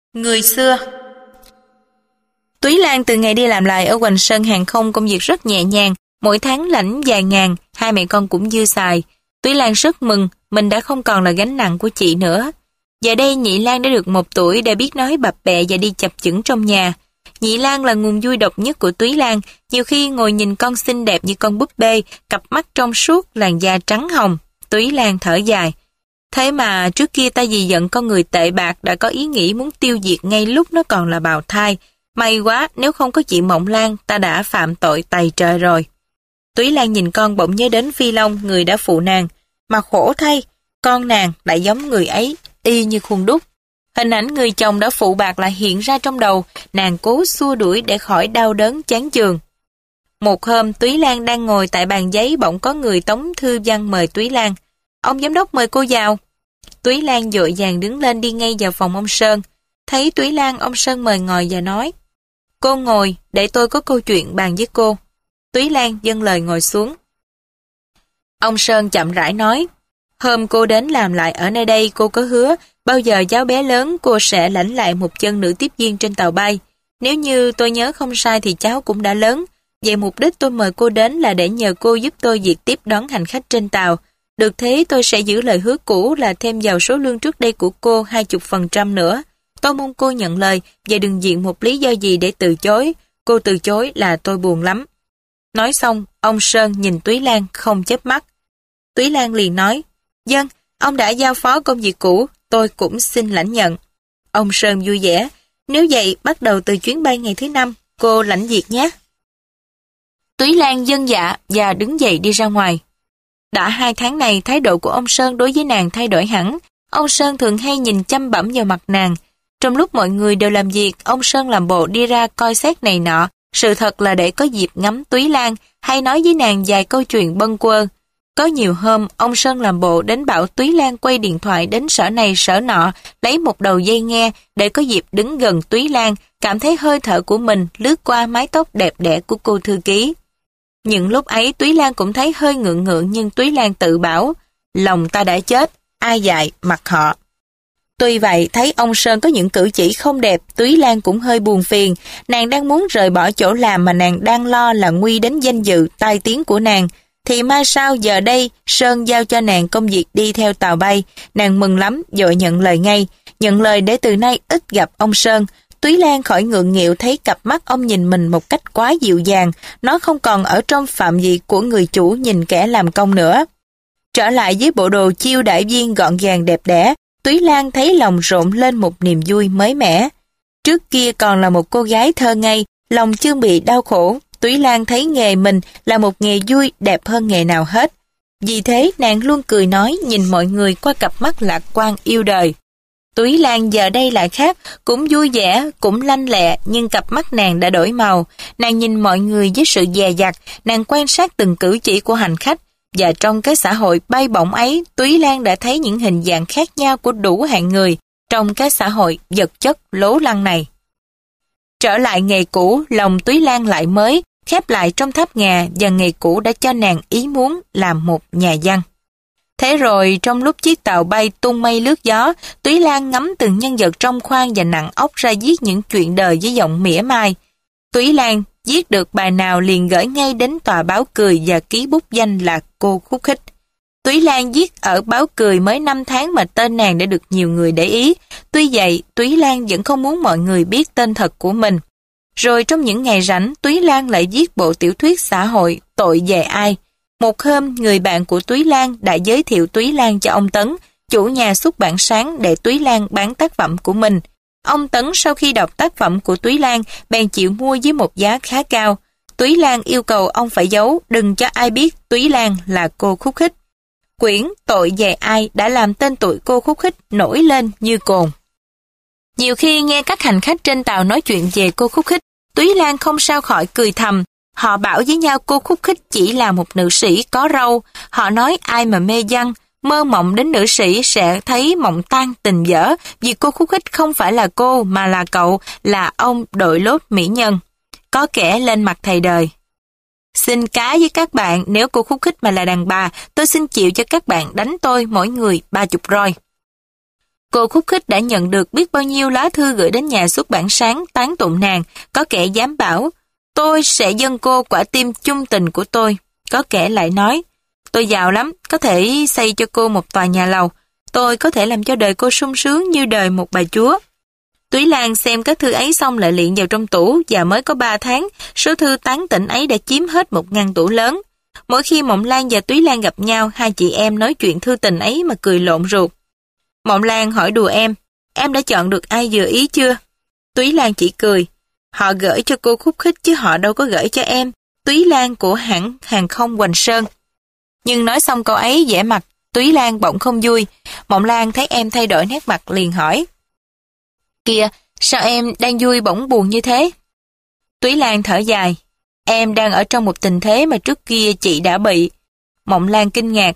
Người xưa. Túy Lan từ ngày đi làm lại ở Hoành Sơn hàng không công việc rất nhẹ nhàng, mỗi tháng lãnh vài ngàn, hai mẹ con cũng dư xài. Túy Lan rất mừng, mình đã không còn là gánh nặng của chị nữa. Giờ đây Nhị Lan đã được 1 tuổi, đã biết nói bập bẹ và đi chập chững trong nhà. Nhị Lan là nguồn vui độc nhất của Túy Lan, nhiều khi ngồi nhìn con xinh đẹp như con búp bê, cặp mắt trong suốt, làn da trắng hồng. Túy Lan thở dài. Thế mà trước kia ta vì giận con người tệ bạc đã có ý nghĩ muốn tiêu diệt ngay lúc nó còn là bào thai. May quá, nếu không có chị Mộng Lan, ta đã phạm tội tày trời rồi. Túy Lan nhìn con bỗng nhớ đến Phi Long, người đã phụ nàng. Mà khổ thay, con nàng lại giống người ấy, y như khuôn đúc. Hình ảnh người chồng đã phụ bạc lại hiện ra trong đầu, nàng cố xua đuổi để khỏi đau đớn chán chường. Một hôm, Túy Lan đang ngồi tại bàn giấy, bỗng có người tống thư văn mời Túy Lan. Ông giám đốc mời cô vào. Túy Lan vội vàng đứng lên đi ngay vào phòng ông Sơn. Thấy Túy Lan, ông Sơn mời ngồi và nói: Cô ngồi, để tôi có câu chuyện bàn với cô. Túy Lan dâng lời ngồi xuống. Ông Sơn chậm rãi nói: Hôm cô đến làm lại ở nơi đây, cô có hứa bao giờ cháu bé lớn cô sẽ lãnh lại một chân nữ tiếp viên trên tàu bay. Nếu như tôi nhớ không sai thì cháu cũng đã lớn. Vậy mục đích tôi mời cô đến là để nhờ cô giúp tôi việc tiếp đón hành khách trên tàu. Được thế tôi sẽ giữ lời hứa cũ là thêm vào số lương trước đây của cô 20% nữa. Tôi mong cô nhận lời và đừng viện một lý do gì để từ chối. Cô từ chối là tôi buồn lắm. Nói xong, ông Sơn nhìn Túy Lan không chớp mắt. Túy Lan liền nói: Vâng, ông đã giao phó công việc cũ, tôi cũng xin lãnh nhận. Ông Sơn vui vẻ: Nếu vậy, bắt đầu từ chuyến bay ngày thứ 5, cô lãnh việc nhé. Túy Lan vâng dạ và đứng dậy đi ra ngoài. Đã 2 tháng này, thái độ của ông Sơn đối với nàng thay đổi hẳn. Ông Sơn thường hay nhìn chăm bẵm vào mặt nàng. Trong lúc mọi người đều làm việc, ông Sơn làm bộ đi ra coi xét này nọ. Sự thật là để có dịp ngắm Túy Lan hay nói với nàng vài câu chuyện bâng quơ. Có nhiều hôm, ông Sơn làm bộ đến bảo Túy Lan quay điện thoại đến sở này sở nọ, lấy một đầu dây nghe để có dịp đứng gần Túy Lan, cảm thấy hơi thở của mình lướt qua mái tóc đẹp đẽ của cô thư ký. Những lúc ấy Túy Lan cũng thấy hơi ngượng ngượng, nhưng Túy Lan tự bảo: Lòng ta đã chết, ai dạy mặc họ. Tuy vậy, thấy ông Sơn có những cử chỉ không đẹp, Túy Lan cũng hơi buồn phiền. Nàng đang muốn rời bỏ chỗ làm mà nàng đang lo là nguy đến danh dự, tai tiếng của nàng. Thì mai sao giờ đây Sơn giao cho nàng công việc đi theo tàu bay. Nàng mừng lắm, vội nhận lời ngay. Nhận lời để từ nay ít gặp ông Sơn. Túy Lan khỏi ngượng nghịu thấy cặp mắt ông nhìn mình một cách quá dịu dàng. Nó không còn ở trong phạm vi của người chủ nhìn kẻ làm công nữa. Trở lại với bộ đồ chiêu đãi viên gọn gàng đẹp đẽ, Túy Lan thấy lòng rộn lên một niềm vui mới mẻ. Trước kia còn là một cô gái thơ ngây, lòng chưa bị đau khổ. Túy Lan thấy nghề mình là một nghề vui đẹp hơn nghề nào hết. Vì thế nàng luôn cười nói, nhìn mọi người qua cặp mắt lạc quan yêu đời. Túy Lan giờ đây lại khác, cũng vui vẻ, cũng lanh lẹ, nhưng cặp mắt nàng đã đổi màu. Nàng nhìn mọi người với sự dè dặt, nàng quan sát từng cử chỉ của hành khách. Và trong cái xã hội bay bổng ấy, Túy Lan đã thấy những hình dạng khác nhau của đủ hạng người trong cái xã hội vật chất lố lăng này. Trở lại nghề cũ, lòng Túy Lan lại mới, khép lại trong tháp ngà, và nghề cũ đã cho nàng ý muốn làm một nhà văn. Thế rồi, trong lúc chiếc tàu bay tung mây lướt gió, Túy Lan ngắm từng nhân vật trong khoang và nặng óc ra viết những chuyện đời với giọng mỉa mai. Túy Lan viết được bài nào liền gửi ngay đến tòa báo Cười và ký bút danh là Cô Khúc Khích. Túy Lan viết ở báo Cười mới 5 tháng mà tên nàng đã được nhiều người để ý. Tuy vậy, Túy Lan vẫn không muốn mọi người biết tên thật của mình. Rồi trong những ngày rảnh, Túy Lan lại viết bộ tiểu thuyết xã hội Tội Về Ai. Một hôm, người bạn của Túy Lan đã giới thiệu Túy Lan cho ông Tấn, chủ nhà xuất bản sáng, để Túy Lan bán tác phẩm của mình. Ông Tấn sau khi đọc tác phẩm của Túy Lan bèn chịu mua với một giá khá cao. Túy Lan yêu cầu ông phải giấu, đừng cho ai biết Túy Lan là Cô Khúc Khích. Quyển Tội Về Ai đã làm tên tuổi Cô Khúc Khích nổi lên như cồn. Nhiều khi nghe các hành khách trên tàu nói chuyện về Cô Khúc Khích, Túy Lan không sao khỏi cười thầm. Họ bảo với nhau Cô Khúc Khích chỉ là một nữ sĩ có râu. Họ nói ai mà mê văn, mơ mộng đến nữ sĩ sẽ thấy mộng tan tình vỡ, vì Cô Khúc Khích không phải là cô mà là cậu, là ông đội lốt mỹ nhân. Có kẻ lên mặt thầy đời. Xin cá với các bạn, nếu Cô Khúc Khích mà là đàn bà, tôi xin chịu cho các bạn đánh tôi mỗi người 30 roi. Cô Khúc Khích đã nhận được biết bao nhiêu lá thư gửi đến nhà xuất bản Sáng tán tụng nàng, có kẻ dám bảo, tôi sẽ dâng cô quả tim chung tình của tôi. Có kẻ lại nói, tôi giàu lắm, có thể xây cho cô một tòa nhà lầu, tôi có thể làm cho đời cô sung sướng như đời một bà chúa. Túy Lan xem các thư ấy xong lại liệng vào trong tủ và mới có 3 tháng, số thư tán tỉnh ấy đã chiếm hết một ngăn tủ lớn. Mỗi khi Mộng Lan và Túy Lan gặp nhau, hai chị em nói chuyện thư tình ấy mà cười lộn ruột. Mộng Lan hỏi đùa em đã chọn được ai vừa ý chưa? Túy Lan chỉ cười, họ gửi cho cô Khúc Khích chứ họ đâu có gửi cho em, Túy Lan của hãng hàng không Hoành Sơn. Nhưng nói xong câu ấy vẻ mặt Túy Lan bỗng không vui. Mộng Lan thấy em thay đổi nét mặt liền hỏi, kìa, sao em đang vui bỗng buồn như thế? Túy Lan thở dài, em đang ở trong một tình thế mà trước kia chị đã bị. Mộng Lan kinh ngạc,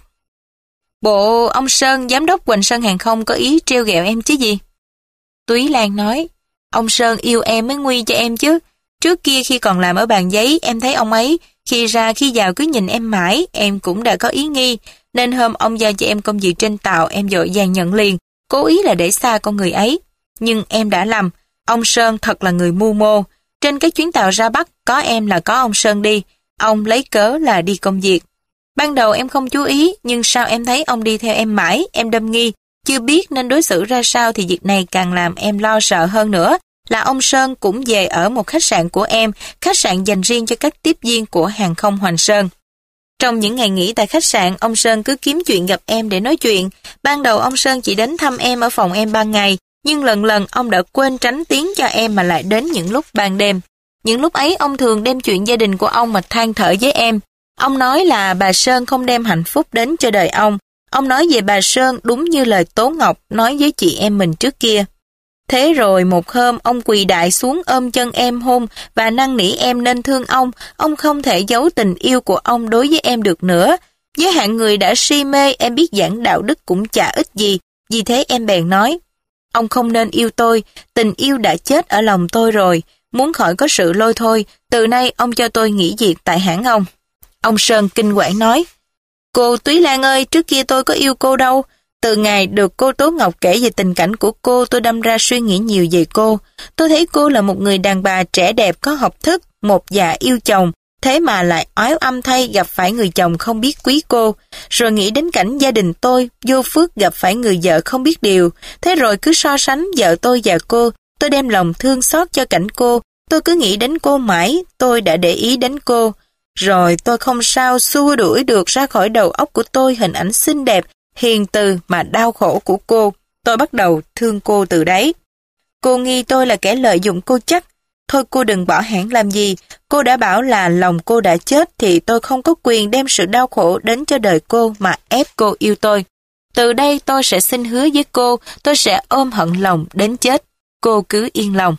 bộ ông Sơn, giám đốc Hoành Sơn hàng không có ý trêu ghẹo em chứ gì? Túy Lan nói, ông Sơn yêu em mới nguy cho em chứ. Trước kia khi còn làm ở bàn giấy, em thấy ông ấy, khi ra khi vào cứ nhìn em mãi, em cũng đã có ý nghi. Nên hôm ông giao cho em công việc trên tàu, em vội vàng nhận liền, cố ý là để xa con người ấy. Nhưng em đã lầm, ông Sơn thật là người mưu mô. Trên cái chuyến tàu ra Bắc, có em là có ông Sơn đi, ông lấy cớ là đi công việc. Ban đầu em không chú ý, nhưng sao em thấy ông đi theo em mãi, em đâm nghi, chưa biết nên đối xử ra sao thì việc này càng làm em lo sợ hơn nữa, là ông Sơn cũng về ở một khách sạn của em, khách sạn dành riêng cho các tiếp viên của hàng không Hoành Sơn. Trong những ngày nghỉ tại khách sạn, ông Sơn cứ kiếm chuyện gặp em để nói chuyện. Ban đầu ông Sơn chỉ đến thăm em ở phòng em ban ngày, nhưng lần lần ông đã quên tránh tiếng cho em mà lại đến những lúc ban đêm. Những lúc ấy ông thường đem chuyện gia đình của ông mà than thở với em. Ông nói là bà Sơn không đem hạnh phúc đến cho đời ông. Ông nói về bà Sơn đúng như lời Tố Ngọc nói với chị em mình trước kia. Thế rồi một hôm ông quỳ đại xuống ôm chân em hôn và năn nỉ em nên thương ông không thể giấu tình yêu của ông đối với em được nữa. Với hạng người đã si mê, em biết giảng đạo đức cũng chả ích gì, vì thế em bèn nói, ông không nên yêu tôi, tình yêu đã chết ở lòng tôi rồi, muốn khỏi có sự lôi thôi, từ nay ông cho tôi nghỉ việc tại hãng ông. Ông Sơn kinh quản nói, cô Túy Lan ơi, trước kia tôi có yêu cô đâu. Từ ngày được cô Tố Ngọc kể về tình cảnh của cô, tôi đâm ra suy nghĩ nhiều về cô. Tôi thấy cô là một người đàn bà trẻ đẹp có học thức, một dạ yêu chồng, thế mà lại oái âm thay gặp phải người chồng không biết quý cô. Rồi nghĩ đến cảnh gia đình tôi, vô phước gặp phải người vợ không biết điều. Thế rồi cứ so sánh vợ tôi và cô, tôi đem lòng thương xót cho cảnh cô. Tôi cứ nghĩ đến cô mãi, tôi đã để ý đến cô. Rồi tôi không sao xua đuổi được ra khỏi đầu óc của tôi hình ảnh xinh đẹp, hiền từ mà đau khổ của cô. Tôi bắt đầu thương cô từ đấy. Cô nghi tôi là kẻ lợi dụng cô chắc. Thôi cô đừng bỏ hãng làm gì. Cô đã bảo là lòng cô đã chết thì tôi không có quyền đem sự đau khổ đến cho đời cô mà ép cô yêu tôi. Từ đây tôi sẽ xin hứa với cô, tôi sẽ ôm hận lòng đến chết. Cô cứ yên lòng.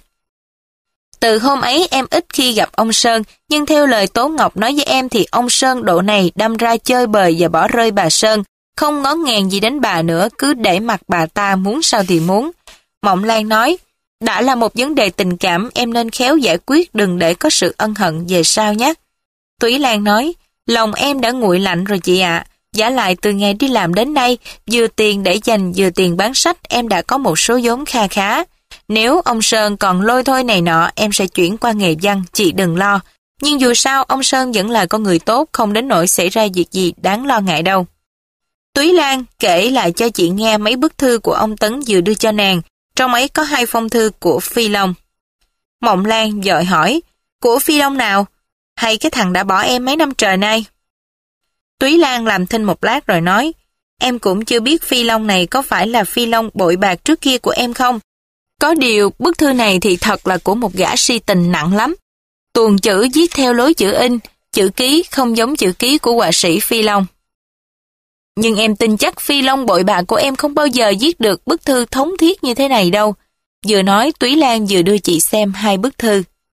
Từ hôm ấy em ít khi gặp ông Sơn, nhưng theo lời Tố Ngọc nói với em thì ông Sơn độ này đâm ra chơi bời và bỏ rơi bà Sơn, không ngó ngàng gì đến bà nữa, cứ để mặc bà ta muốn sao thì muốn. Mộng Lan nói, đã là một vấn đề tình cảm, em nên khéo giải quyết, đừng để có sự ân hận về sau nhé. Túy Lan nói, lòng em đã nguội lạnh rồi chị ạ. Vả lại từ ngày đi làm đến nay, vừa tiền để dành vừa tiền bán sách, em đã có một số vốn kha khá. Nếu ông Sơn còn lôi thôi này nọ, em sẽ chuyển qua nghề văn, chị đừng lo. Nhưng dù sao, ông Sơn vẫn là con người tốt, không đến nỗi xảy ra việc gì đáng lo ngại đâu. Túy Lan kể lại cho chị nghe mấy bức thư của ông Tấn vừa đưa cho nàng, trong ấy có 2 phong thư của Phi Long. Mộng Lan vội hỏi, của Phi Long nào? Hay cái thằng đã bỏ em mấy năm trời nay? Túy Lan làm thinh một lát rồi nói, em cũng chưa biết Phi Long này có phải là Phi Long bội bạc trước kia của em không? Có điều bức thư này thì thật là của một gã si tình nặng lắm. Tuồng chữ viết theo lối chữ in, chữ ký không giống chữ ký của họa sĩ Phi Long. Nhưng em tin chắc Phi Long bội bạc của em không bao giờ viết được bức thư thống thiết như thế này đâu. Vừa nói Túy Lan vừa đưa chị xem 2 bức thư.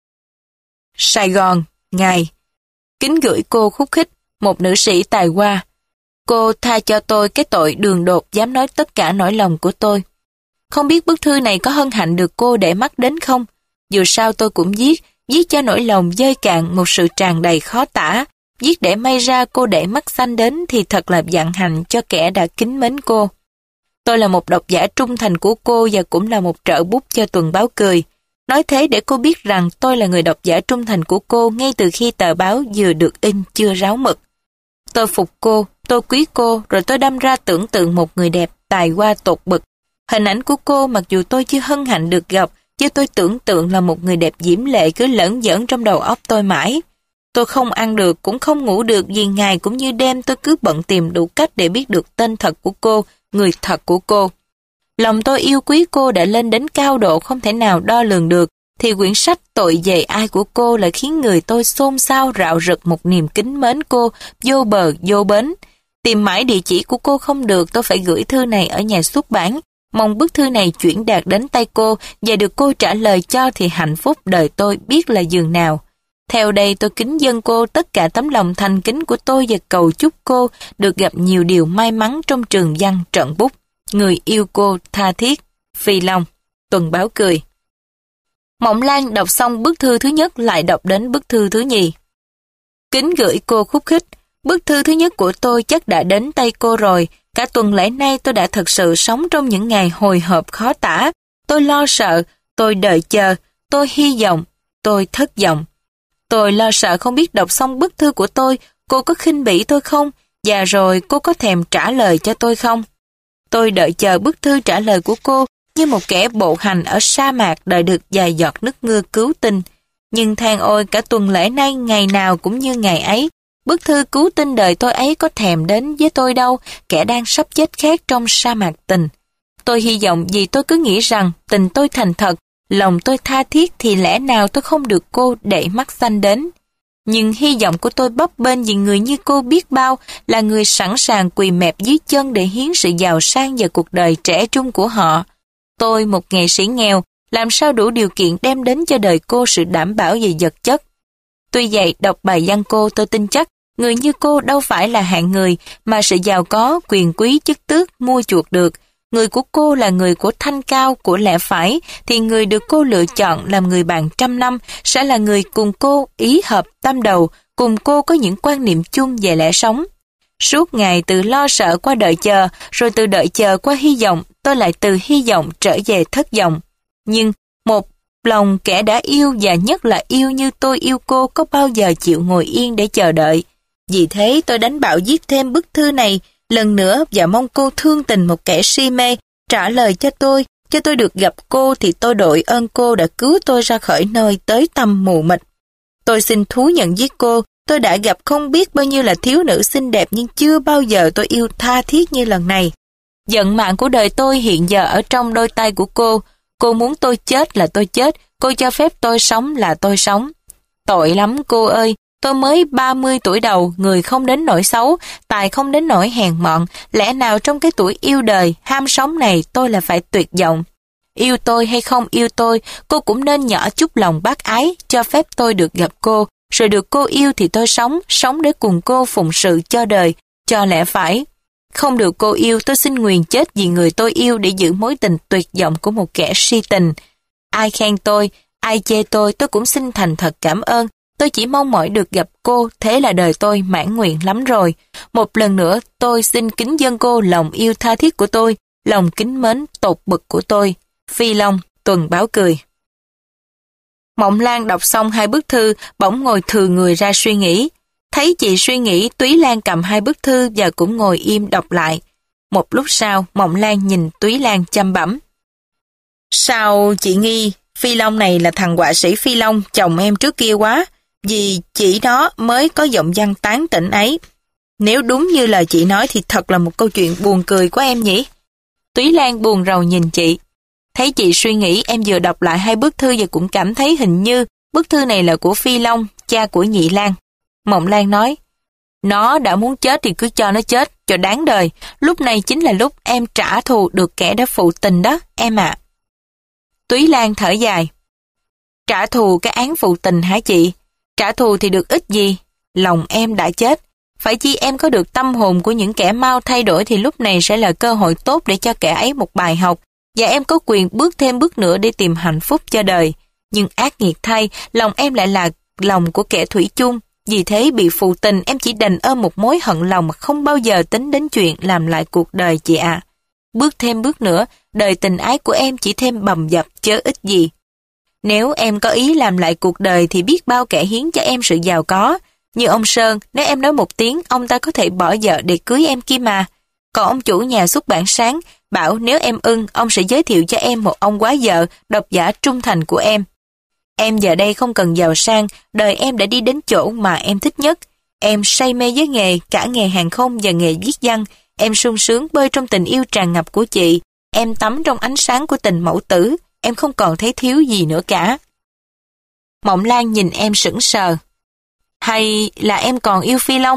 Sài Gòn, ngày. Kính gửi cô Khúc Khích, một nữ sĩ tài hoa. Cô tha cho tôi cái tội đường đột dám nói tất cả nỗi lòng của tôi. Không biết bức thư này có hân hạnh được cô để mắt đến không? Dù sao tôi cũng viết cho nỗi lòng dơi cạn một sự tràn đầy khó tả. Viết để may ra cô để mắt xanh đến thì thật là vạn hạnh cho kẻ đã kính mến cô. Tôi là một độc giả trung thành của cô và cũng là một trợ bút cho tuần báo cười. Nói thế để cô biết rằng tôi là người độc giả trung thành của cô ngay từ khi tờ báo vừa được in chưa ráo mực. Tôi phục cô, tôi quý cô, rồi tôi đâm ra tưởng tượng một người đẹp, tài hoa tột bực. Hình ảnh của cô mặc dù tôi chưa hân hạnh được gặp, chứ tôi tưởng tượng là một người đẹp diễm lệ cứ lởn vởn trong đầu óc tôi mãi. Tôi không ăn được, cũng không ngủ được vì ngày cũng như đêm tôi cứ bận tìm đủ cách để biết được tên thật của cô, người thật của cô. Lòng tôi yêu quý cô đã lên đến cao độ không thể nào đo lường được, thì quyển sách Tội Về Ai của cô lại khiến người tôi xôn xao rạo rực một niềm kính mến cô, vô bờ vô bến. Tìm mãi địa chỉ của cô không được, tôi phải gửi thư này ở nhà xuất bản, mong bức thư này chuyển đạt đến tay cô và được cô trả lời cho thì hạnh phúc đời tôi biết là giường nào. Theo đây tôi kính dâng cô tất cả tấm lòng thành kính của tôi và cầu chúc cô được gặp nhiều điều may mắn trong trường văn trận bút. Người yêu cô tha thiết. Phi Long. Tuần báo cười. Mộng Lan đọc xong bức thư thứ nhất lại đọc đến bức thư thứ nhì. Kính gửi cô Khúc Khích. Bức thư thứ nhất của tôi chắc đã đến tay cô rồi. Cả tuần lễ nay tôi đã thật sự sống trong những ngày hồi hộp khó tả. Tôi lo sợ, tôi đợi chờ, tôi hy vọng, tôi thất vọng. Tôi lo sợ không biết đọc xong bức thư của tôi, cô có khinh bỉ tôi không? Và rồi cô có thèm trả lời cho tôi không? Tôi đợi chờ bức thư trả lời của cô như một kẻ bộ hành ở sa mạc đợi được vài giọt nước mưa cứu tinh. Nhưng than ôi cả tuần lễ nay ngày nào cũng như ngày ấy. Bức thư cứu tinh đời tôi ấy có thèm đến với tôi đâu, kẻ đang sắp chết khát trong sa mạc tình. Tôi hy vọng vì tôi cứ nghĩ rằng tình tôi thành thật, lòng tôi tha thiết thì lẽ nào tôi không được cô để mắt xanh đến. Nhưng hy vọng của tôi bấp bênh vì người như cô biết bao là người sẵn sàng quỳ mẹp dưới chân để hiến sự giàu sang và cuộc đời trẻ trung của họ. Tôi, một nghệ sĩ nghèo, làm sao đủ điều kiện đem đến cho đời cô sự đảm bảo về vật chất. Tuy vậy, đọc bài văn cô tôi tin chắc người như cô đâu phải là hạng người mà sự giàu có, quyền quý, chức tước mua chuộc được. Người của cô là người của thanh cao, của lẽ phải, thì người được cô lựa chọn làm người bạn trăm năm sẽ là người cùng cô ý hợp tâm đầu, cùng cô có những quan niệm chung về lẽ sống. Suốt ngày từ lo sợ qua đợi chờ, rồi từ đợi chờ qua hy vọng, tôi lại từ hy vọng trở về thất vọng. Nhưng một lòng kẻ đã yêu và nhất là yêu như tôi yêu cô có bao giờ chịu ngồi yên để chờ đợi. Vì thế tôi đánh bạo viết thêm bức thư này lần nữa và mong cô thương tình một kẻ si mê, trả lời cho tôi được gặp cô thì tôi đội ơn cô đã cứu tôi ra khỏi nơi tới tăm mù mịt. Tôi xin thú nhận với cô, tôi đã gặp không biết bao nhiêu là thiếu nữ xinh đẹp nhưng chưa bao giờ tôi yêu tha thiết như lần này. Vận mạng của đời tôi hiện giờ ở trong đôi tay của cô. Cô muốn tôi chết là tôi chết, cô cho phép tôi sống là tôi sống. Tội lắm cô ơi, tôi mới 30 tuổi đầu, người không đến nỗi xấu, tài không đến nỗi hèn mọn, lẽ nào trong cái tuổi yêu đời, ham sống này tôi là phải tuyệt vọng. Yêu tôi hay không yêu tôi, cô cũng nên nhỏ chút lòng bác ái, cho phép tôi được gặp cô, rồi được cô yêu thì tôi sống để cùng cô phụng sự cho đời, cho lẽ phải. Không được cô yêu, tôi xin nguyền chết vì người tôi yêu để giữ mối tình tuyệt vọng của một kẻ si tình. Ai khen tôi, ai chê tôi cũng xin thành thật cảm ơn. Tôi chỉ mong mỏi được gặp cô, thế là đời tôi mãn nguyện lắm rồi. Một lần nữa, tôi xin kính dâng cô lòng yêu tha thiết của tôi, lòng kính mến tột bực của tôi. Phi Long, Tuần báo cười. Mộng Lan đọc xong hai bức thư, bỗng ngồi thừ người ra suy nghĩ. Thấy chị suy nghĩ, Túy Lan cầm hai bức thư và cũng ngồi im đọc lại. Một lúc sau, Mộng Lan nhìn Túy Lan chăm bẩm. Sao chị nghi Phi Long này là thằng họa sĩ Phi Long, chồng em trước kia quá, vì chỉ đó mới có giọng văn tán tỉnh ấy. Nếu đúng như lời chị nói thì thật là một câu chuyện buồn cười của em nhỉ? Túy Lan buồn rầu nhìn chị. Thấy chị suy nghĩ, em vừa đọc lại hai bức thư và cũng cảm thấy hình như bức thư này là của Phi Long, cha của Nhị Lan. Mộng Lan nói, nó đã muốn chết thì cứ cho nó chết, cho đáng đời. Lúc này chính là lúc em trả thù được kẻ đã phụ tình đó, em ạ. Túy Lan thở dài. Trả thù cái án phụ tình hả chị? Trả thù thì được ích gì? Lòng em đã chết. Phải chi em có được tâm hồn của những kẻ mau thay đổi thì lúc này sẽ là cơ hội tốt để cho kẻ ấy một bài học. Và em có quyền bước thêm bước nữa để tìm hạnh phúc cho đời. Nhưng ác nghiệt thay, lòng em lại là lòng của kẻ thủy chung. Vì thế bị phụ tình em chỉ đành ôm một mối hận lòng mà không bao giờ tính đến chuyện làm lại cuộc đời chị ạ. bước thêm bước nữa, đời tình ái của em chỉ thêm bầm dập chớ ích gì. Nếu em có ý làm lại cuộc đời thì biết bao kẻ hiến cho em sự giàu có. Như ông Sơn, nếu em nói một tiếng, ông ta có thể bỏ vợ để cưới em kia mà. Còn ông chủ nhà xuất bản sáng bảo nếu em ưng, ông sẽ giới thiệu cho em một ông quá vợ, độc giả trung thành của em. Em giờ đây không cần giàu sang, đời em đã đi đến chỗ mà em thích nhất. Em say mê với nghề, cả nghề hàng không và nghề viết văn. Em sung sướng bơi trong tình yêu tràn ngập của chị. Em tắm trong ánh sáng của tình mẫu tử. Em không còn thấy thiếu gì nữa cả. Mộng Lan nhìn em sững sờ. Hay là em còn yêu Phi Long?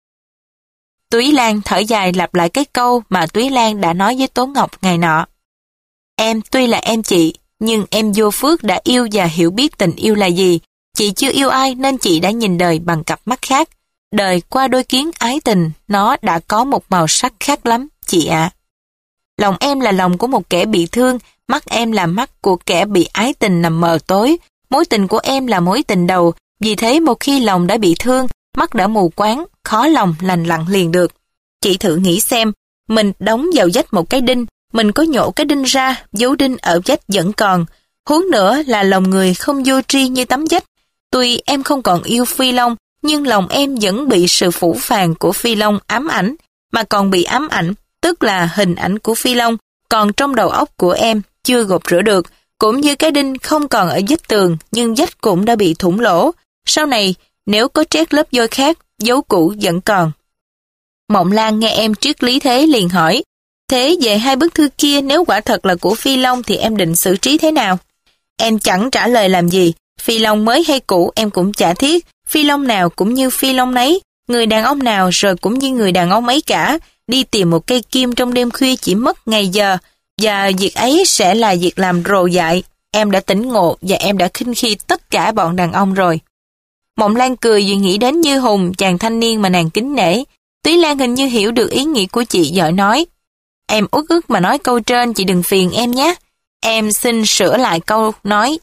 Túy Lan thở dài lặp lại cái câu mà Túy Lan đã nói với Tố Ngọc ngày nọ. Em tuy là em chị, nhưng em vô phước đã yêu và hiểu biết tình yêu là gì. Chị chưa yêu ai nên chị đã nhìn đời bằng cặp mắt khác. Đời qua đôi kiến ái tình, nó đã có một màu sắc khác lắm, chị ạ. Lòng em là lòng của một kẻ bị thương, mắt em là mắt của kẻ bị ái tình nằm mờ tối. Mối tình của em là mối tình đầu, vì thế một khi lòng đã bị thương, mắt đã mù quáng, khó lòng lành lặn liền được. Chị thử nghĩ xem, mình đóng vào vách một cái đinh, mình có nhổ cái đinh ra, dấu đinh ở vách vẫn còn. Huống nữa là lòng người không vô tri như tấm vách. Tuy em không còn yêu Phi Long, nhưng lòng em vẫn bị sự phủ phàng của Phi Long ám ảnh, mà còn bị ám ảnh, tức là hình ảnh của Phi Long, còn trong đầu óc của em chưa gột rửa được, cũng như cái đinh không còn ở vách tường, nhưng vách cũng đã bị thủng lỗ. Sau này, nếu có trét lớp vôi khác, dấu cũ vẫn còn. Mộng Lan nghe em triết lý thế liền hỏi, thế về hai bức thư kia nếu quả thật là của Phi Long thì em định xử trí thế nào? Em chẳng trả lời làm gì, Phi Long mới hay cũ em cũng chả thiết, Phi Long nào cũng như Phi Long nấy, người đàn ông nào rồi cũng như người đàn ông ấy cả, đi tìm một cây kim trong đêm khuya chỉ mất ngày giờ, và việc ấy sẽ là việc làm rồ dại. Em đã tỉnh ngộ và em đã khinh khi tất cả bọn đàn ông rồi. Mộng Lan cười vì nghĩ đến Như Hùng, chàng thanh niên mà nàng kính nể. Túy Lan hình như hiểu được ý nghĩ của chị, giỏi nói. Em uất ức mà nói câu trên, chị đừng phiền em nhé. Em xin sửa lại câu nói.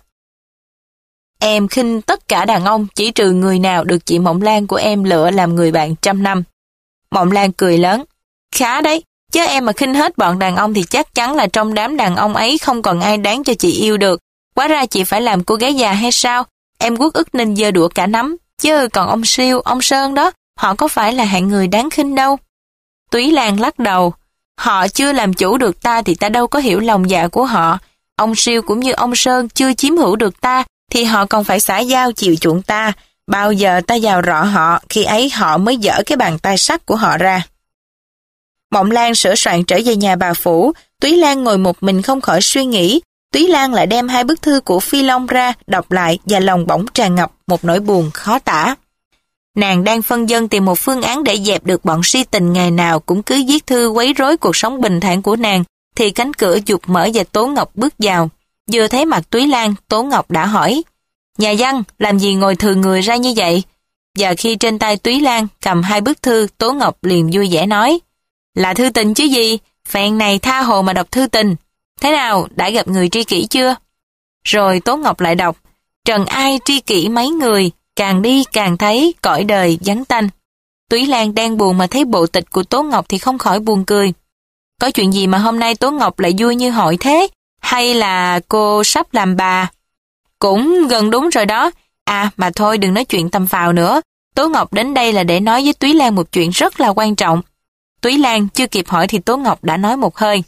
Em khinh tất cả đàn ông, chỉ trừ người nào được chị Mộng Lan của em lựa làm người bạn 100 năm. Mộng Lan cười lớn. Khá đấy, chứ em mà khinh hết bọn đàn ông thì chắc chắn là trong đám đàn ông ấy không còn ai đáng cho chị yêu được. Quá ra chị phải làm cô gái già hay sao? Em uất ức nên giơ đũa cả nắm. Chứ còn ông Siêu, ông Sơn đó, họ có phải là hạng người đáng khinh đâu. Túy Lan lắc đầu. Họ chưa làm chủ được ta thì ta đâu có hiểu lòng dạ của họ. Ông Siêu cũng như ông Sơn chưa chiếm hữu được ta thì họ còn phải xã giao chiều chuộng ta. Bao giờ ta vào rọ họ, khi ấy họ mới dỡ cái bàn tay sắt của họ ra. Mộng Lan sửa soạn trở về nhà bà Phủ. Túy Lan ngồi một mình không khỏi suy nghĩ. Túy Lan lại đem hai bức thư của Phi Long ra, đọc lại và lòng bỗng tràn ngập một nỗi buồn khó tả. Nàng đang phân vân tìm một phương án để dẹp được bọn si tình ngày nào cũng cứ viết thư quấy rối cuộc sống bình thản của nàng, thì cánh cửa giục mở và Tố Ngọc bước vào. Vừa thấy mặt Túy Lan, Tố Ngọc đã hỏi, nhà văn, làm gì ngồi thừ người ra như vậy? Và khi trên tay Túy Lan cầm hai bức thư, Tố Ngọc liền vui vẻ nói, là thư tình chứ gì, phèn này tha hồ mà đọc thư tình. Thế nào, đã gặp người tri kỷ chưa? Rồi Tố Ngọc lại đọc, trần ai tri kỷ mấy người, càng đi càng thấy cõi đời vắng tanh. Túy Lan đang buồn mà thấy bộ tịch của Tố Ngọc thì không khỏi buồn cười. Có chuyện gì mà hôm nay Tố Ngọc lại vui như hội thế? Hay là cô sắp làm bà? Cũng gần đúng rồi đó. À mà thôi đừng nói chuyện tầm phào nữa. Tố Ngọc đến đây là để nói với Túy Lan một chuyện rất là quan trọng. Túy Lan chưa kịp hỏi thì Tố Ngọc đã nói một hơi.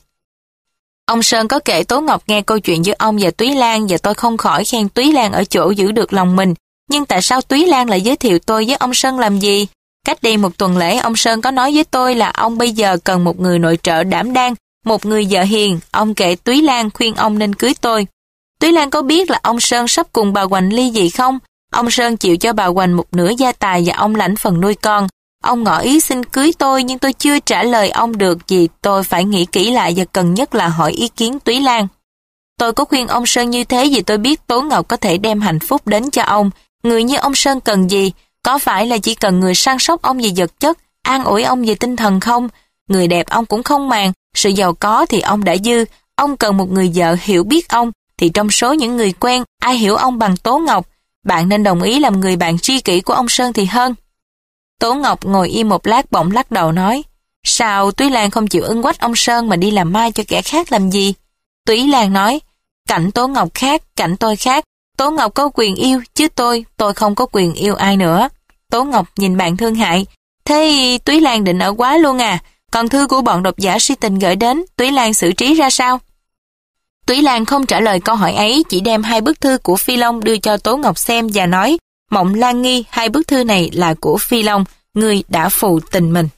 Ông Sơn có kể Tố Ngọc nghe câu chuyện giữa ông và Túy Lan và tôi không khỏi khen Túy Lan ở chỗ giữ được lòng mình. Nhưng tại sao Túy Lan lại giới thiệu tôi với ông Sơn làm gì? Cách đây một tuần lễ ông Sơn có nói với tôi là ông bây giờ cần một người nội trợ đảm đang, một người vợ hiền. Ông kể Túy Lan khuyên ông nên cưới tôi. Túy Lan có biết là ông Sơn sắp cùng bà Hoành ly dị không? Ông Sơn chịu cho bà Hoành một nửa gia tài và ông lãnh phần nuôi con. Ông ngỏ ý xin cưới tôi nhưng tôi chưa trả lời ông được vì tôi phải nghĩ kỹ lại và cần nhất là hỏi ý kiến Túy Lan. Tôi có khuyên ông Sơn như thế vì tôi biết Tố Ngọc có thể đem hạnh phúc đến cho ông. Người như ông Sơn cần gì? Có phải là chỉ cần người săn sóc ông về vật chất, an ủi ông về tinh thần không? Người đẹp ông cũng không màng, sự giàu có thì ông đã dư. Ông cần một người vợ hiểu biết ông, thì trong số những người quen, ai hiểu ông bằng Tố Ngọc? Bạn nên đồng ý làm người bạn tri kỷ của ông Sơn thì hơn. Tố Ngọc ngồi im một lát bỗng lắc đầu nói, Sao Túy Lan không chịu ưng quách ông Sơn mà đi làm mai cho kẻ khác làm gì? Túy Lan nói, cảnh Tố Ngọc khác, cảnh tôi khác. Tố Ngọc có quyền yêu, chứ tôi không có quyền yêu ai nữa. Tố Ngọc nhìn bạn thương hại. Thế Túy Lan định ở quá luôn à? Còn thư của bọn độc giả si tình gửi đến, Túy Lan xử trí ra sao? Túy Lan không trả lời câu hỏi ấy, chỉ đem 2 bức thư của Phi Long đưa cho Tố Ngọc xem và nói, Mộng Lan nghi 2 bức thư này là của Phi Long, người đã phù tình mình.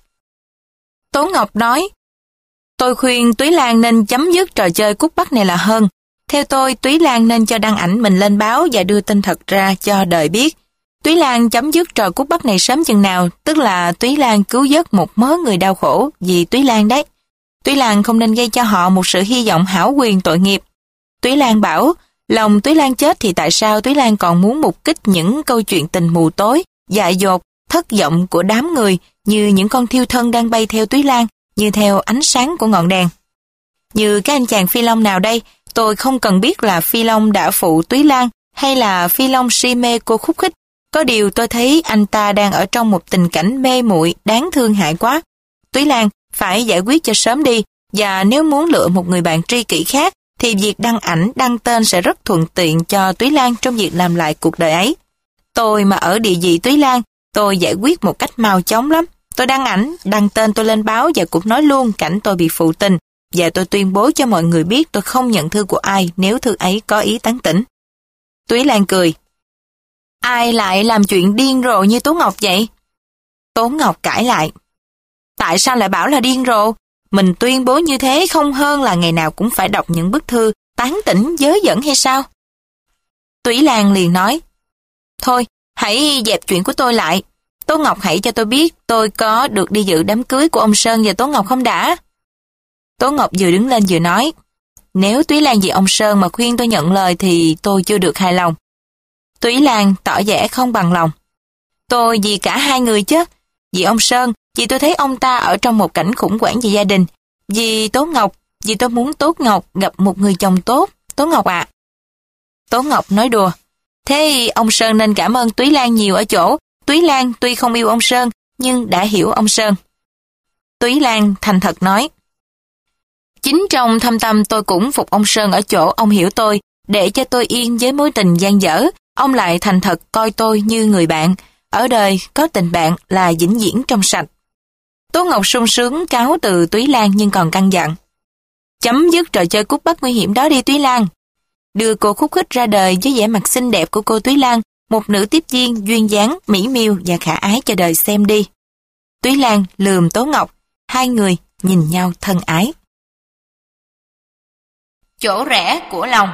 Tố Ngọc nói, tôi khuyên Túy Lan nên chấm dứt trò chơi cút bắt này là hơn. Theo tôi, Túy Lan nên cho đăng ảnh mình lên báo và đưa tin thật ra cho đời biết. Túy Lan chấm dứt trò cút bắt này sớm chừng nào, tức là Túy Lan cứu vớt một mớ người đau khổ vì Túy Lan đấy. Túy Lan không nên gây cho họ một sự hy vọng hão quyền tội nghiệp. Túy Lan bảo, lòng Túy Lan chết thì tại sao Túy Lan còn muốn mục kích những câu chuyện tình mù tối, dại dột, thất vọng của đám người như những con thiêu thân đang bay theo Túy Lan, như theo ánh sáng của ngọn đèn. Như cái anh chàng Phi Long nào đây, tôi không cần biết là Phi Long đã phụ Túy Lan hay là Phi Long si mê cô Khúc Khích. Có điều tôi thấy anh ta đang ở trong một tình cảnh mê muội đáng thương hại quá. Túy Lan phải giải quyết cho sớm đi, và nếu muốn lựa một người bạn tri kỷ khác thì việc đăng ảnh, đăng tên sẽ rất thuận tiện cho Túy Lan trong việc làm lại cuộc đời ấy. Tôi mà ở địa vị Túy Lan, tôi giải quyết một cách mau chóng lắm. Tôi đăng ảnh, đăng tên tôi lên báo và cũng nói luôn cảnh tôi bị phụ tình, và tôi tuyên bố cho mọi người biết tôi không nhận thư của ai nếu thư ấy có ý tán tỉnh. Túy Lan cười. Ai lại làm chuyện điên rồ như Tố Ngọc vậy? Tố Ngọc cãi lại. Tại sao lại bảo là điên rồ? Mình tuyên bố như thế không hơn là ngày nào cũng phải đọc những bức thư tán tỉnh dớ dẫn hay sao? Túy Lan liền nói, thôi, hãy dẹp chuyện của tôi lại. Tố Ngọc hãy cho tôi biết tôi có được đi dự đám cưới của ông Sơn và Tố Ngọc không đã? Tố Ngọc vừa đứng lên vừa nói, nếu Túy Lan vì ông Sơn mà khuyên tôi nhận lời thì tôi chưa được hài lòng. Túy Lan tỏ vẻ không bằng lòng. Tôi vì cả hai người chứ, vì ông Sơn, vì tôi thấy ông ta ở trong một cảnh khủng hoảng về gia đình, vì Tố Ngọc, vì tôi muốn Tố Ngọc gặp một người chồng tốt, Tố Ngọc ạ. Tố Ngọc nói đùa, thế ông Sơn nên cảm ơn Túy Lan nhiều ở chỗ, Túy Lan tuy không yêu ông Sơn, nhưng đã hiểu ông Sơn. Túy Lan thành thật nói, chính trong thâm tâm tôi cũng phục ông Sơn ở chỗ ông hiểu tôi, để cho tôi yên với mối tình dang dở, ông lại thành thật coi tôi như người bạn. Ở đời có tình bạn là vĩnh viễn trong sạch. Tố Ngọc sung sướng cáo từ Túy Lan nhưng còn căn dặn. Chấm dứt trò chơi cút bắt nguy hiểm đó đi Túy Lan. Đưa cô Khúc Khích ra đời với vẻ mặt xinh đẹp của cô Túy Lan, một nữ tiếp viên duyên dáng, mỹ miêu và khả ái cho đời xem đi. Túy Lan lườm Tố Ngọc, hai người nhìn nhau thân ái. Chỗ rẽ của lòng.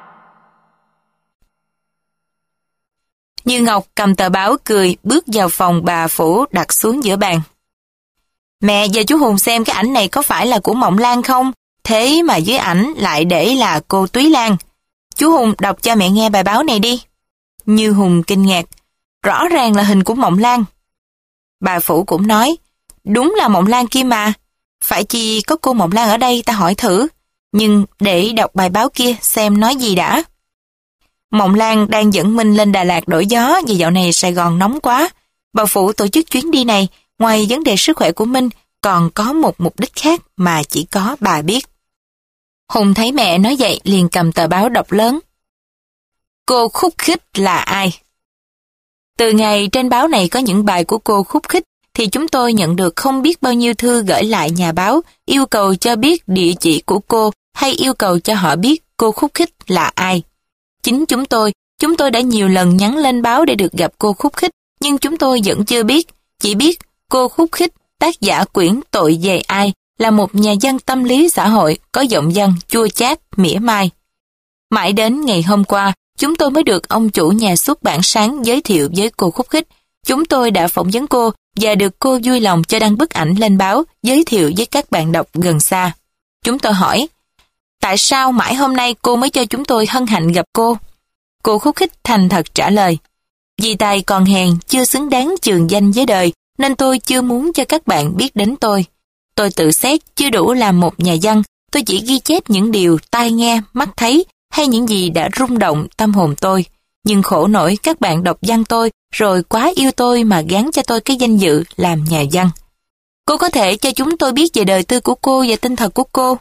Như Ngọc cầm tờ báo cười bước vào phòng bà Phủ đặt xuống giữa bàn. Mẹ giờ chú Hùng xem cái ảnh này có phải là của Mộng Lan không? Thế mà dưới ảnh lại để là cô Túy Lan. Chú Hùng đọc cho mẹ nghe bài báo này đi. Như Hùng kinh ngạc. Rõ ràng là hình của Mộng Lan. Bà Phủ cũng nói, đúng là Mộng Lan kia mà. Phải chi có cô Mộng Lan ở đây ta hỏi thử. Nhưng để đọc bài báo kia xem nói gì đã. Mộng Lan đang dẫn Minh lên Đà Lạt đổi gió vì dạo này Sài Gòn nóng quá. Bà Phụ tổ chức chuyến đi này, ngoài vấn đề sức khỏe của Minh, còn có một mục đích khác mà chỉ có bà biết. Hùng thấy mẹ nói vậy liền cầm tờ báo đọc lớn. Cô Khúc Khích là ai? Từ ngày trên báo này có những bài của cô Khúc Khích thì chúng tôi nhận được không biết bao nhiêu thư gửi lại nhà báo yêu cầu cho biết địa chỉ của cô hay yêu cầu cho họ biết cô Khúc Khích là ai. Chính chúng tôi đã nhiều lần nhắn lên báo để được gặp cô Khúc Khích, nhưng chúng tôi vẫn chưa biết, chỉ biết cô Khúc Khích, tác giả quyển Tội Về Ai, là một nhà văn tâm lý xã hội có giọng văn chua chát, mỉa mai. Mãi đến ngày hôm qua, chúng tôi mới được ông chủ nhà xuất bản Sáng giới thiệu với cô Khúc Khích. Chúng tôi đã phỏng vấn cô và được cô vui lòng cho đăng bức ảnh lên báo, giới thiệu với các bạn đọc gần xa. Chúng tôi hỏi, tại sao mãi hôm nay cô mới cho chúng tôi hân hạnh gặp cô? Cô Khúc Khích thành thật trả lời, vì tài còn hèn chưa xứng đáng chường danh với đời, nên tôi chưa muốn cho các bạn biết đến tôi. Tôi tự xét chưa đủ làm một nhà văn, tôi chỉ ghi chép những điều tai nghe, mắt thấy, hay những gì đã rung động tâm hồn tôi. Nhưng khổ nổi các bạn đọc văn tôi, rồi quá yêu tôi mà gán cho tôi cái danh dự làm nhà văn. Cô có thể cho chúng tôi biết về đời tư của cô và tên thật của cô.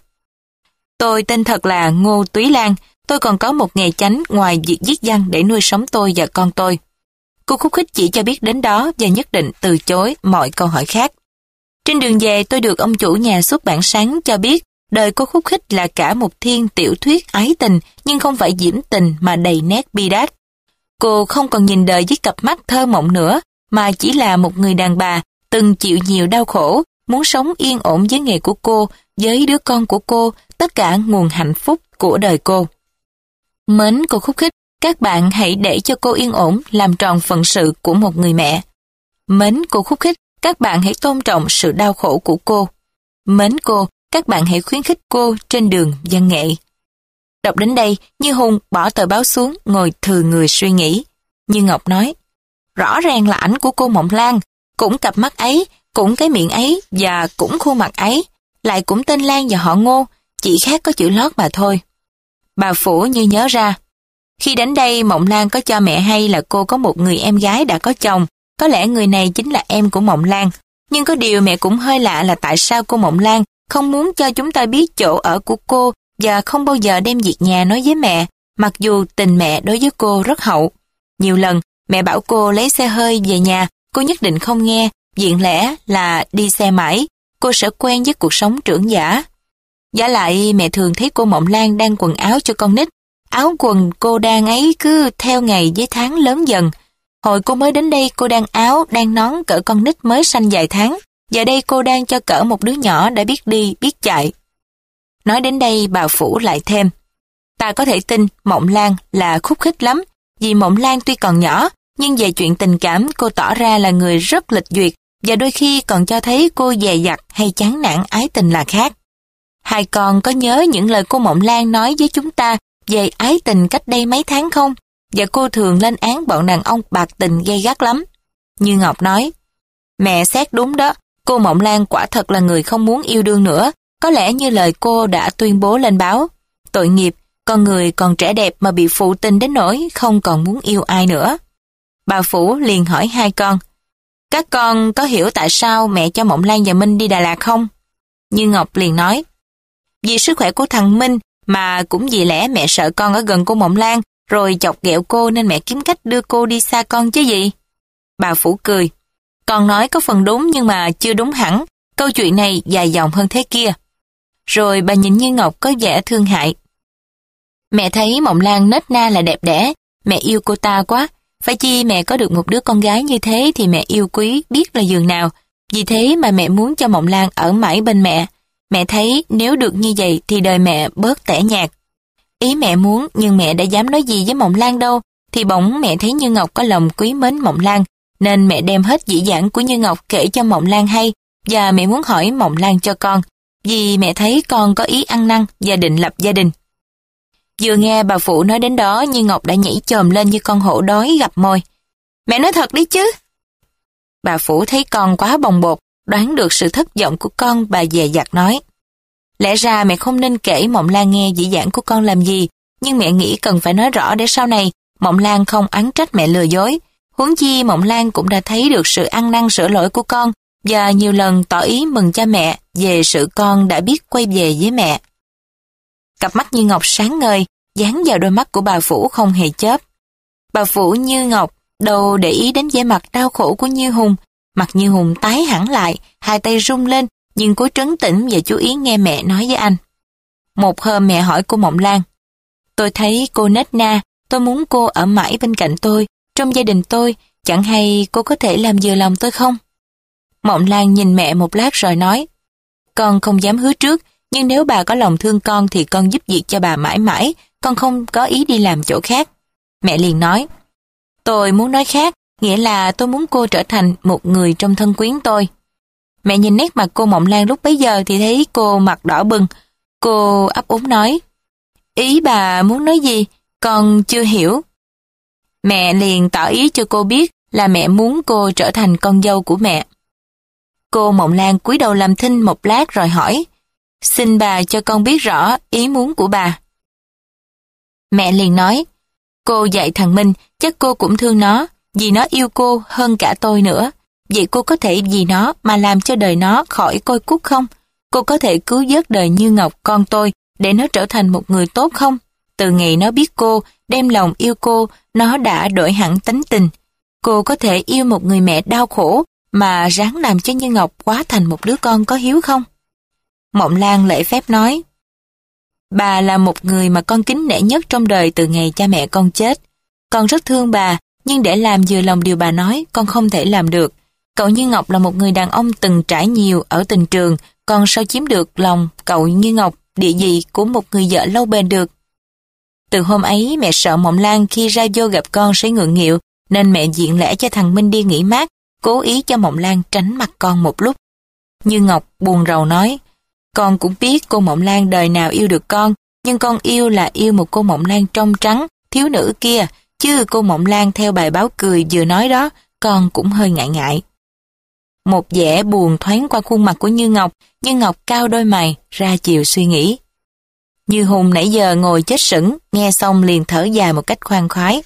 Tôi tên thật là Ngô Túy Lan. Tôi còn có một nghề chánh ngoài việc viết văn để nuôi sống tôi và con tôi. Cô Khúc Khích chỉ cho biết đến đó và nhất định từ chối mọi câu hỏi khác. Trên đường về tôi được ông chủ nhà xuất bản Sáng cho biết đời cô Khúc Khích là cả một thiên tiểu thuyết ái tình nhưng không phải diễm tình mà đầy nét bi đát. Cô không còn nhìn đời với cặp mắt thơ mộng nữa mà chỉ là một người đàn bà từng chịu nhiều đau khổ, muốn sống yên ổn với nghề của cô, với đứa con của cô, tất cả nguồn hạnh phúc của đời cô. Mến cô Khúc Khích, các bạn hãy để cho cô yên ổn làm tròn phận sự của một người mẹ. Mến cô Khúc Khích, các bạn hãy tôn trọng sự đau khổ của cô. Mến cô, các bạn hãy khuyến khích cô trên đường văn nghệ. Đọc đến đây, Như Hùng bỏ tờ báo xuống, ngồi thừ người suy nghĩ. Như Ngọc nói, rõ ràng là ảnh của cô Mộng Lan, cũng cặp mắt ấy, cũng cái miệng ấy và cũng khuôn mặt ấy, lại cũng tên Lan và họ Ngô, chỉ khác có chữ lót mà thôi. Bà Phủ như nhớ ra, khi đến đây Mộng Lan có cho mẹ hay là cô có một người em gái đã có chồng, có lẽ người này chính là em của Mộng Lan. Nhưng có điều mẹ cũng hơi lạ là tại sao cô Mộng Lan không muốn cho chúng ta biết chỗ ở của cô và không bao giờ đem việc nhà nói với mẹ, mặc dù tình mẹ đối với cô rất hậu. Nhiều lần mẹ bảo cô lấy xe hơi về nhà, cô nhất định không nghe, diện lẽ là đi xe mãi, cô sẽ quen với cuộc sống trưởng giả. Giả lại mẹ thường thấy cô Mộng Lan đang quần áo cho con nít, áo quần cô đang ấy cứ theo ngày với tháng lớn dần. Hồi cô mới đến đây cô đang áo, đang nón cỡ con nít mới sanh vài tháng, giờ đây cô đang cho cỡ một đứa nhỏ đã biết đi, biết chạy. Nói đến đây bà Phủ lại thêm, ta có thể tin Mộng Lan là Khúc Khích lắm, vì Mộng Lan tuy còn nhỏ, nhưng về chuyện tình cảm cô tỏ ra là người rất lịch duyệt và đôi khi còn cho thấy cô dè dặt hay chán nản ái tình là khác. Hai con có nhớ những lời cô Mộng Lan nói với chúng ta về ái tình cách đây mấy tháng không? Và cô thường lên án bọn đàn ông bạc tình gay gắt lắm. Như Ngọc nói, mẹ xét đúng đó, cô Mộng Lan quả thật là người không muốn yêu đương nữa, có lẽ như lời cô đã tuyên bố lên báo. Tội nghiệp, con người còn trẻ đẹp mà bị phụ tình đến nỗi không còn muốn yêu ai nữa. Bà Phủ liền hỏi hai con, các con có hiểu tại sao mẹ cho Mộng Lan và Minh đi Đà Lạt không? Như Ngọc liền nói, vì sức khỏe của thằng Minh mà cũng vì lẽ mẹ sợ con ở gần cô Mộng Lan rồi chọc ghẹo cô nên mẹ kiếm cách đưa cô đi xa con chứ gì. Bà Phủ cười, con nói có phần đúng nhưng mà chưa đúng hẳn, câu chuyện này dài dòng hơn thế kia. Rồi bà nhìn Như Ngọc có vẻ thương hại. Mẹ thấy Mộng Lan nết na là đẹp đẽ, mẹ yêu cô ta quá, phải chi mẹ có được một đứa con gái như thế thì mẹ yêu quý biết là giường nào, vì thế mà mẹ muốn cho Mộng Lan ở mãi bên mẹ. Mẹ thấy nếu được như vậy thì đời mẹ bớt tẻ nhạt. Ý mẹ muốn nhưng mẹ đã dám nói gì với Mộng Lan đâu, thì bỗng mẹ thấy Như Ngọc có lòng quý mến Mộng Lan, nên mẹ đem hết dĩ dãn của Như Ngọc kể cho Mộng Lan hay, và mẹ muốn hỏi Mộng Lan cho con, vì mẹ thấy con có ý ăn năn và định lập gia đình. Vừa nghe bà Phụ nói đến đó, Như Ngọc đã nhảy chồm lên như con hổ đói gặp mồi. Mẹ nói thật đi chứ. Bà Phụ thấy con quá bồng bột, đoán được sự thất vọng của con, bà dè dặt nói. Lẽ ra mẹ không nên kể Mộng Lan nghe dĩ dãn của con làm gì, nhưng mẹ nghĩ cần phải nói rõ để sau này Mộng Lan không oán trách mẹ lừa dối. Huống chi Mộng Lan cũng đã thấy được sự ăn năn sửa lỗi của con và nhiều lần tỏ ý mừng cho mẹ về sự con đã biết quay về với mẹ. Cặp mắt Như Ngọc sáng ngời, dán vào đôi mắt của bà Phủ không hề chớp. Bà Phủ Như Ngọc đâu để ý đến vẻ mặt đau khổ của Như Hùng. Mặt Như Hùng tái hẳn lại, hai tay rung lên, nhưng cố trấn tĩnh và chú ý nghe mẹ nói với anh. Một hôm mẹ hỏi cô Mộng Lan, tôi thấy cô nết na, tôi muốn cô ở mãi bên cạnh tôi, trong gia đình tôi, chẳng hay cô có thể làm vừa lòng tôi không? Mộng Lan nhìn mẹ một lát rồi nói, con không dám hứa trước, nhưng nếu bà có lòng thương con thì con giúp việc cho bà mãi mãi, con không có ý đi làm chỗ khác. Mẹ liền nói, tôi muốn nói khác, nghĩa là tôi muốn cô trở thành một người trong thân quyến tôi. Mẹ nhìn nét mặt cô Mộng Lan lúc bấy giờ thì thấy cô mặt đỏ bừng. Cô ấp úng nói, ý bà muốn nói gì, con chưa hiểu. Mẹ liền tỏ ý cho cô biết là mẹ muốn cô trở thành con dâu của mẹ. Cô Mộng Lan cúi đầu làm thinh một lát rồi hỏi, xin bà cho con biết rõ ý muốn của bà. Mẹ liền nói, cô dạy thằng Minh, chắc cô cũng thương nó, vì nó yêu cô hơn cả tôi nữa. Vậy cô có thể vì nó mà làm cho đời nó khỏi côi cút không? Cô có thể cứu vớt đời Như Ngọc con tôi để nó trở thành một người tốt không? Từ ngày nó biết cô, đem lòng yêu cô, nó đã đổi hẳn tánh tình. Cô có thể yêu một người mẹ đau khổ mà ráng làm cho Như Ngọc hóa thành một đứa con có hiếu không? Mộng Lan lễ phép nói, bà là một người mà con kính nể nhất trong đời từ ngày cha mẹ con chết. Con rất thương bà, nhưng để làm vừa lòng điều bà nói, con không thể làm được. Cậu Như Ngọc là một người đàn ông từng trải nhiều ở tình trường, con sao chiếm được lòng cậu Như Ngọc, địa vị của một người vợ lâu bền được. Từ hôm ấy mẹ sợ Mộng Lan khi ra vô gặp con sẽ ngượng nghịu, nên mẹ diện lẽ cho thằng Minh đi nghỉ mát, cố ý cho Mộng Lan tránh mặt con một lúc. Như Ngọc buồn rầu nói, con cũng biết cô Mộng Lan đời nào yêu được con, nhưng con yêu là yêu một cô Mộng Lan trong trắng, thiếu nữ kia, chứ cô Mộng Lan theo bài báo cười vừa nói đó, con cũng hơi ngại ngại. Một vẻ buồn thoáng qua khuôn mặt của Như Ngọc, Như Ngọc cau đôi mày, ra chiều suy nghĩ. Như Hùng nãy giờ ngồi chết sững, nghe xong liền thở dài một cách khoan khoái.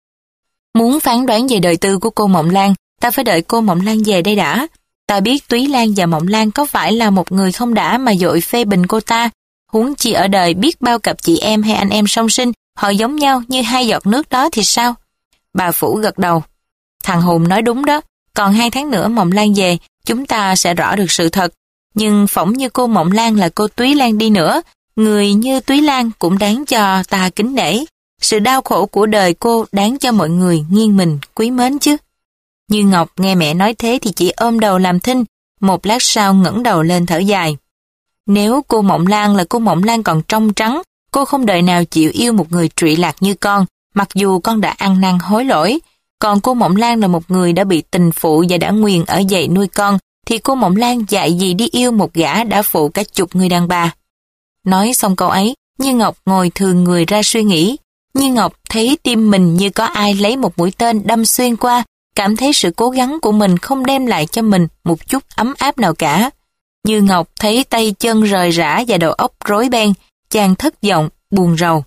Muốn phán đoán về đời tư của cô Mộng Lan, ta phải đợi cô Mộng Lan về đây đã. Ta biết Túy Lan và Mộng Lan có phải là một người không đã mà dội phê bình cô ta. Huống chi ở đời biết bao cặp chị em hay anh em song sinh, họ giống nhau như hai giọt nước đó thì sao? Bà Phủ gật đầu. Thằng Hùng nói đúng đó, còn 2 tháng nữa Mộng Lan về, chúng ta sẽ rõ được sự thật. Nhưng phỏng như cô Mộng Lan là cô Túy Lan đi nữa, người như Túy Lan cũng đáng cho ta kính nể. Sự đau khổ của đời cô đáng cho mọi người nghiêng mình quý mến chứ. Như Ngọc nghe mẹ nói thế thì chỉ ôm đầu làm thinh, một lát sau ngẩng đầu lên thở dài. Nếu cô Mộng Lan là cô Mộng Lan còn trong trắng, cô không đời nào chịu yêu một người trụy lạc như con, mặc dù con đã ăn năn hối lỗi. Còn cô Mộng Lan là một người đã bị tình phụ và đã nguyền ở dậy nuôi con, thì cô Mộng Lan dạy gì đi yêu một gã đã phụ cả chục người đàn bà. Nói xong câu ấy, Như Ngọc ngồi thường người ra suy nghĩ. Như Ngọc thấy tim mình như có ai lấy một mũi tên đâm xuyên qua, cảm thấy sự cố gắng của mình không đem lại cho mình một chút ấm áp nào cả. Như Ngọc thấy tay chân rời rã và đầu óc rối beng, chàng thất vọng, buồn rầu.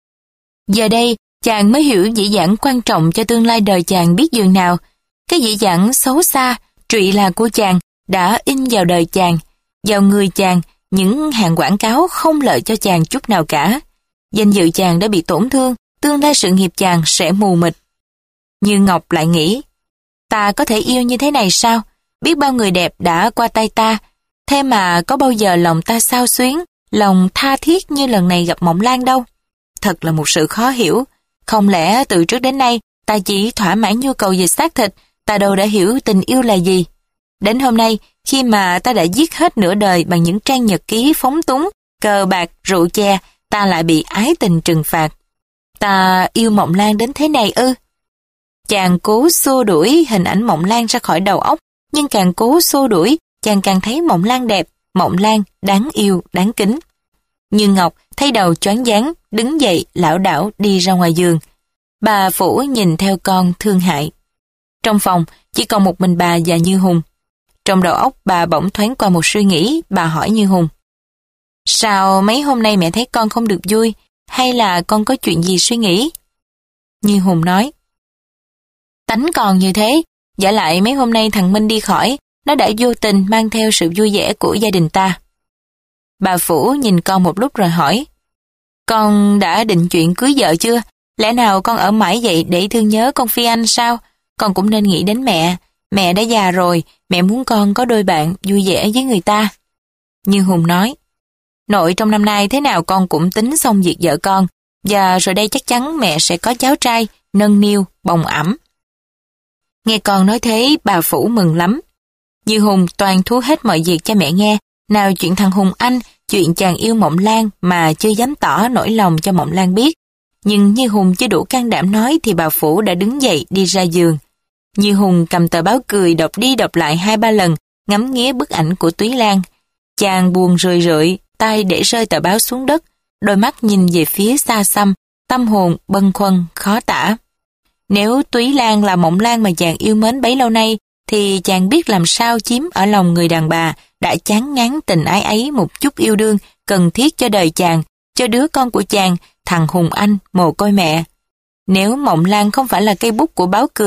Giờ đây, chàng mới hiểu dĩ dãn quan trọng cho tương lai đời chàng biết dường nào. Cái dĩ dãn xấu xa, trụy lạc của chàng đã in vào đời chàng, vào người chàng, những hàng quảng cáo không lợi cho chàng chút nào cả. Danh dự chàng đã bị tổn thương, tương lai sự nghiệp chàng sẽ mù mịt. Như Ngọc lại nghĩ, ta có thể yêu như thế này sao? Biết bao người đẹp đã qua tay ta, thế mà có bao giờ lòng ta xao xuyến, lòng tha thiết như lần này gặp Mộng Lan đâu. Thật là một sự khó hiểu. Không lẽ từ trước đến nay ta chỉ thỏa mãn nhu cầu về xác thịt, ta đâu đã hiểu tình yêu là gì. Đến hôm nay, khi mà ta đã giết hết nửa đời bằng những trang nhật ký phóng túng, cờ bạc, rượu chè, ta lại bị ái tình trừng phạt. Ta yêu Mộng Lan đến thế này ư? Chàng cố xua đuổi hình ảnh Mộng Lan ra khỏi đầu óc, nhưng càng cố xua đuổi, chàng càng thấy Mộng Lan đẹp, Mộng Lan đáng yêu, đáng kính. Như Ngọc thấy đầu choáng váng, đứng dậy lảo đảo đi ra ngoài giường. Bà Phủ nhìn theo con thương hại. Trong phòng chỉ còn một mình bà và Như Hùng. Trong đầu óc bà bỗng thoáng qua một suy nghĩ, bà hỏi Như Hùng. Sao mấy hôm nay mẹ thấy con không được vui, hay là con có chuyện gì suy nghĩ? Như Hùng nói. Tánh còn như thế, vả lại mấy hôm nay thằng Minh đi khỏi, nó đã vô tình mang theo sự vui vẻ của gia đình ta. Bà Phủ nhìn con một lúc rồi hỏi. Con đã định chuyện cưới vợ chưa? Lẽ nào con ở mãi vậy để thương nhớ con Phi Anh sao? Con cũng nên nghĩ đến mẹ. Mẹ đã già rồi, mẹ muốn con có đôi bạn vui vẻ với người ta. Như Hùng nói. Nội trong năm nay thế nào con cũng tính xong việc vợ con, và rồi đây chắc chắn mẹ sẽ có cháu trai, nâng niu, bồng ẵm. Nghe con nói thế, bà Phủ mừng lắm. Như Hùng toàn thú hết mọi việc cho mẹ nghe, nào chuyện thằng Hùng Anh, chuyện chàng yêu Mộng Lan mà chưa dám tỏ nỗi lòng cho Mộng Lan biết. Nhưng Như Hùng chưa đủ can đảm nói thì bà Phủ đã đứng dậy đi ra giường. Như Hùng cầm tờ báo cười đọc đi đọc lại 2-3 lần, ngắm nghía bức ảnh của Túy Lan. Chàng buồn rười rượi, tay để rơi tờ báo xuống đất, đôi mắt nhìn về phía xa xăm, tâm hồn bâng khuâng, khó tả. Nếu Túy Lan là Mộng Lan mà chàng yêu mến bấy lâu nay, thì chàng biết làm sao chiếm ở lòng người đàn bà đã chán ngán tình ái ấy một chút yêu đương cần thiết cho đời chàng, cho đứa con của chàng, thằng Hùng Anh mồ côi mẹ. Nếu Mộng Lan không phải là cây bút của báo cười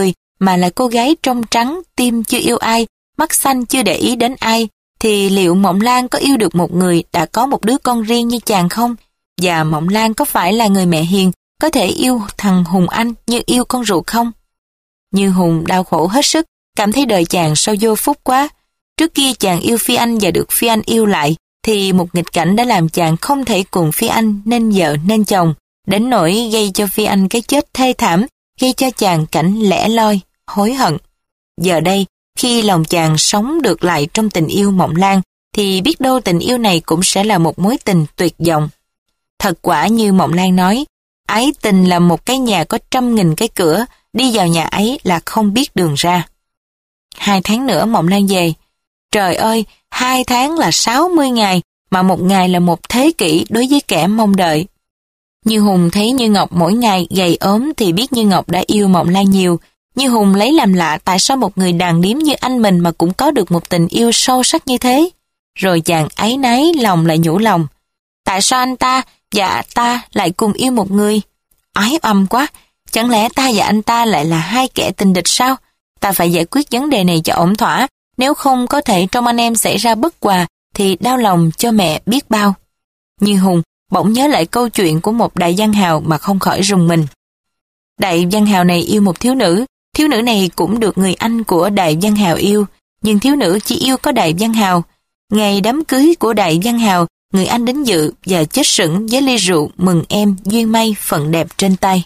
mà là cô gái trong trắng, tim chưa yêu ai, mắt xanh chưa để ý đến ai, thì liệu Mộng Lan có yêu được một người đã có một đứa con riêng như chàng không? Và Mộng Lan có phải là người mẹ hiền, có thể yêu thằng Hùng Anh như yêu con ruột không? Như Hùng đau khổ hết sức, cảm thấy đời chàng sao vô phúc quá. Trước kia chàng yêu Phi Anh và được Phi Anh yêu lại, thì một nghịch cảnh đã làm chàng không thể cùng Phi Anh nên vợ nên chồng, đến nỗi gây cho Phi Anh cái chết thê thảm, gây cho chàng cảnh lẻ loi, hối hận. Giờ đây, khi lòng chàng sống được lại trong tình yêu Mộng Lan, thì biết đâu tình yêu này cũng sẽ là một mối tình tuyệt vọng. Thật quả như Mộng Lan nói, ái tình là một cái nhà có 100.000 cái cửa, đi vào nhà ấy là không biết đường ra. 2 tháng nữa Mộng Lan về. Trời ơi, 2 tháng là 60 ngày, mà một ngày là một thế kỷ đối với kẻ mong đợi. Như Hùng thấy Như Ngọc mỗi ngày gầy ốm thì biết Như Ngọc đã yêu Mộng Lan nhiều. Như Hùng lấy làm lạ tại sao một người đàn điếm như anh mình mà cũng có được một tình yêu sâu sắc như thế. Rồi chàng áy náy lòng lại nhủ lòng. Tại sao anh ta và ta lại cùng yêu một người? Ái âm quá, chẳng lẽ ta và anh ta lại là hai kẻ tình địch sao? Ta phải giải quyết vấn đề này cho ổn thỏa, nếu không có thể trong anh em xảy ra bất hòa thì đau lòng cho mẹ biết bao. Như Hùng bỗng nhớ lại câu chuyện của một đại văn hào mà không khỏi rùng mình. Đại văn hào này yêu một thiếu nữ này cũng được người anh của đại văn hào yêu, nhưng thiếu nữ chỉ yêu có đại văn hào. Ngày đám cưới của đại văn hào, người anh đến dự và chết sững với ly rượu mừng em duyên may phận đẹp trên tay.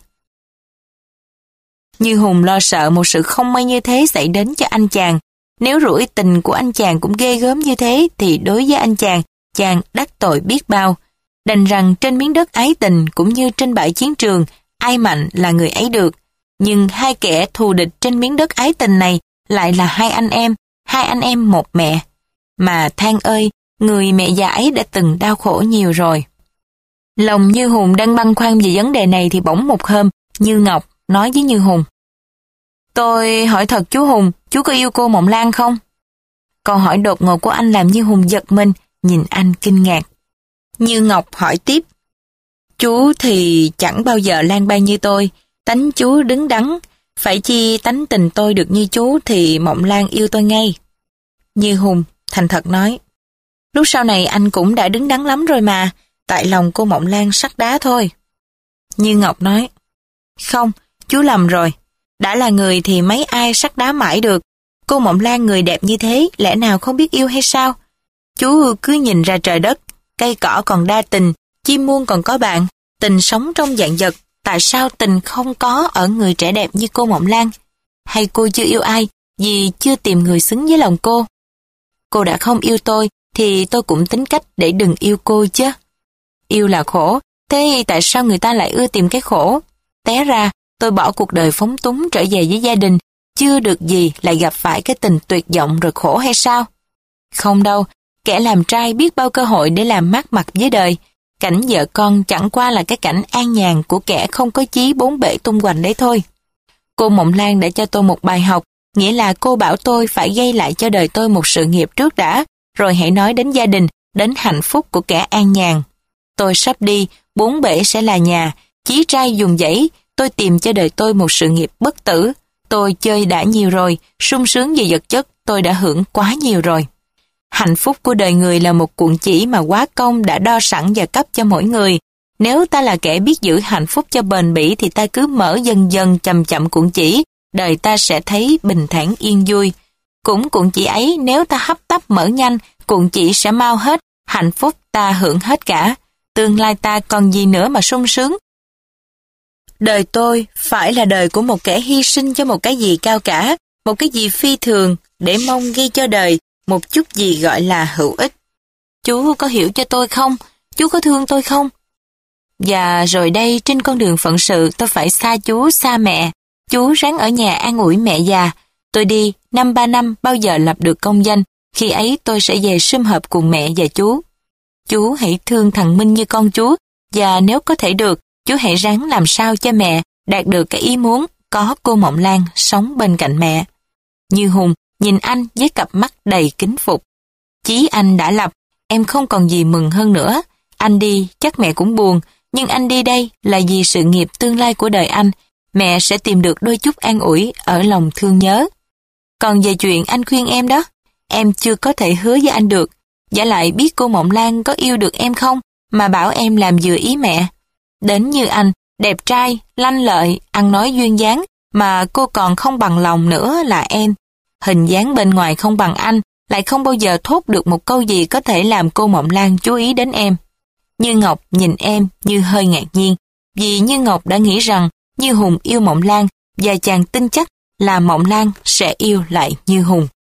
Như Hùng lo sợ một sự không may như thế xảy đến cho anh chàng. Nếu rủi tình của anh chàng cũng ghê gớm như thế thì đối với anh chàng đắc tội biết bao. Đành rằng trên miếng đất ái tình cũng như trên bãi chiến trường, ai mạnh là người ấy được. Nhưng hai kẻ thù địch trên miếng đất ái tình này lại là hai anh em một mẹ. Mà than ơi, người mẹ già ấy đã từng đau khổ nhiều rồi. Lòng Như Hùng đang băn khoăn về vấn đề này thì bỗng một hôm, Như Ngọc nói với Như Hùng. Tôi hỏi thật chú Hùng, chú có yêu cô Mộng Lan không? Câu hỏi đột ngột của anh làm Như Hùng giật mình, nhìn anh kinh ngạc. Như Ngọc hỏi tiếp. Chú thì chẳng bao giờ lang bang như tôi, tánh chú đứng đắn, phải chi tánh tình tôi được như chú thì Mộng Lan yêu tôi ngay. Như Hùng thành thật nói. Lúc sau này anh cũng đã đứng đắn lắm rồi mà, tại lòng cô Mộng Lan sắt đá thôi. Như Ngọc nói. Không, chú lầm rồi. Đã là người thì mấy ai sắt đá mãi được. Cô Mộng Lan người đẹp như thế, lẽ nào không biết yêu hay sao? Chú cứ nhìn ra trời đất, cây cỏ còn đa tình, chim muôn còn có bạn, tình sống trong vạn vật. Tại sao tình không có ở người trẻ đẹp như cô Mộng Lan? Hay cô chưa yêu ai, vì chưa tìm người xứng với lòng cô? Cô đã không yêu tôi, thì tôi cũng tính cách để đừng yêu cô chứ. Yêu là khổ, thế tại sao người ta lại ưa tìm cái khổ? Té ra, tôi bỏ cuộc đời phóng túng trở về với gia đình, chưa được gì lại gặp phải cái tình tuyệt vọng rồi khổ hay sao? Không đâu, kẻ làm trai biết bao cơ hội để làm mát mặt với đời. Cảnh vợ con chẳng qua là cái cảnh an nhàn của kẻ không có chí bốn bể tung hoành đấy thôi. Cô Mộng Lan đã cho tôi một bài học, nghĩa là cô bảo tôi phải gây lại cho đời tôi một sự nghiệp trước đã, rồi hãy nói đến gia đình, đến hạnh phúc của kẻ an nhàn. Tôi sắp đi, bốn bể sẽ là nhà, chí trai dùng dãy, tôi tìm cho đời tôi một sự nghiệp bất tử. Tôi chơi đã nhiều rồi, sung sướng về vật chất tôi đã hưởng quá nhiều rồi. Hạnh phúc của đời người là một cuộn chỉ mà Quá Công đã đo sẵn và cấp cho mỗi người. Nếu ta là kẻ biết giữ hạnh phúc cho bền bỉ thì ta cứ mở dần dần chậm chậm cuộn chỉ, đời ta sẽ thấy bình thản yên vui. Cũng cuộn chỉ ấy nếu ta hấp tấp mở nhanh, cuộn chỉ sẽ mau hết, hạnh phúc ta hưởng hết cả. Tương lai ta còn gì nữa mà sung sướng. Đời tôi phải là đời của một kẻ hy sinh cho một cái gì cao cả, một cái gì phi thường, để mong ghi cho đời một chút gì gọi là hữu ích. Chú có hiểu cho tôi không? Chú có thương tôi không? Và rồi đây trên con đường phận sự tôi phải xa chú, xa mẹ. Chú ráng ở nhà an ủi mẹ già. Tôi đi, 5-3 năm bao giờ lập được công danh, khi ấy tôi sẽ về sum họp cùng mẹ và chú. Chú hãy thương thằng Minh như con chú, và nếu có thể được, chú hãy ráng làm sao cho mẹ đạt được cái ý muốn có cô Mộng Lan sống bên cạnh mẹ. Như Hùng nhìn anh với cặp mắt đầy kính phục. Chí anh đã lập, em không còn gì mừng hơn nữa. Anh đi chắc mẹ cũng buồn, nhưng anh đi đây là vì sự nghiệp tương lai của đời anh. mẹ sẽ tìm được đôi chút an ủi ở lòng thương nhớ. Còn về chuyện anh khuyên em đó, em chưa có thể hứa với anh được. Vả lại biết cô Mộng Lan có yêu được em không, mà bảo em làm vừa ý mẹ. Đến như anh, đẹp trai, lanh lợi, ăn nói duyên dáng, mà cô còn không bằng lòng nữa là em. Hình dáng bên ngoài không bằng anh, lại không bao giờ thốt được một câu gì có thể làm cô Mộng Lan chú ý đến em. Như Ngọc nhìn em như hơi ngạc nhiên, vì Như Ngọc đã nghĩ rằng Như Hùng yêu Mộng Lan và chàng tin chắc là Mộng Lan sẽ yêu lại Như Hùng.